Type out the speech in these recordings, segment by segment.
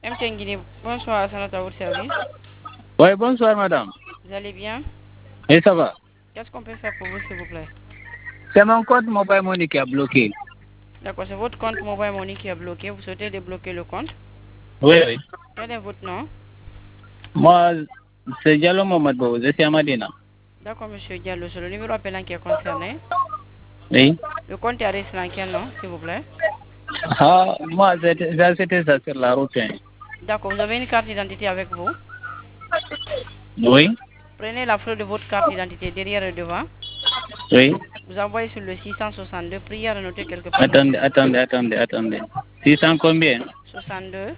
MTN Guinée, bonsoir, c'est notre à votre service. Oui, bonsoir, madame. Vous allez bien? Et ça va? Qu'est-ce qu'on peut faire pour vous, s'il vous plaît? C'est mon compte Mobile Money qui a bloqué. D'accord, c'est votre compte Mobile Money qui est bloqué. Vous souhaitez débloquer le compte? Oui, oui. Quel est votre nom? Moi, c'est Diallo Mamadou, je suis à Madina. D'accord, monsieur Diallo, c'est le numéro appelant qui est concerné. Oui. Le compte est arrêté dans quel nom, s'il vous plaît? Ah, moi, j'ai acheté ça sur la route, hein. D'accord, vous avez une carte d'identité avec vous. Oui, Prenez la photo de votre carte d'identité derrière et devant. oui. Vous envoyez sur le 662. Prière à noter quelque part, Attendez, monsieur. attendez, attendez, attendez. 600 combien? 62,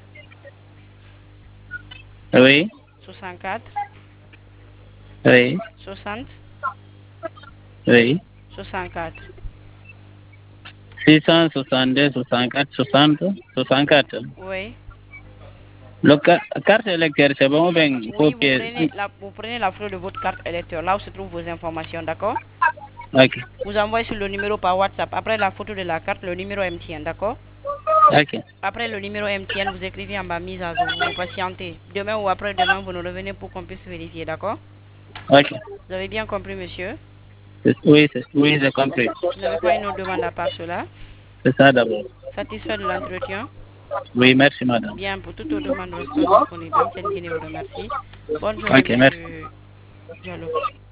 Oui, 64, oui, 60, oui. 64. 662, 64, 60, 64. Oui. Le carte électorale, c'est bon ou bien Oui, copier? vous prenez la photo de votre carte électeur, là où se trouvent vos informations, d'accord? Ok, Vous envoyez sur le numéro par WhatsApp. Après la photo de la carte, le numéro MTN, d'accord? ok, Après le numéro MTN, vous écrivez en bas mise à jour. Vous patientez. Demain ou après-demain, vous nous revenez pour qu'on puisse vérifier, d'accord? ok. Vous avez bien compris, monsieur? Oui, oui, j'ai compris. Vous n'avez pas une autre demande à part cela? C'est ça d'abord. Satisfait de l'entretien? Oui, merci, madame. Bien, pour toute autre demande, restons disponibles. MTN Guinée vous remercie. Bonne journée, Ok, merci. monsieur Diallo.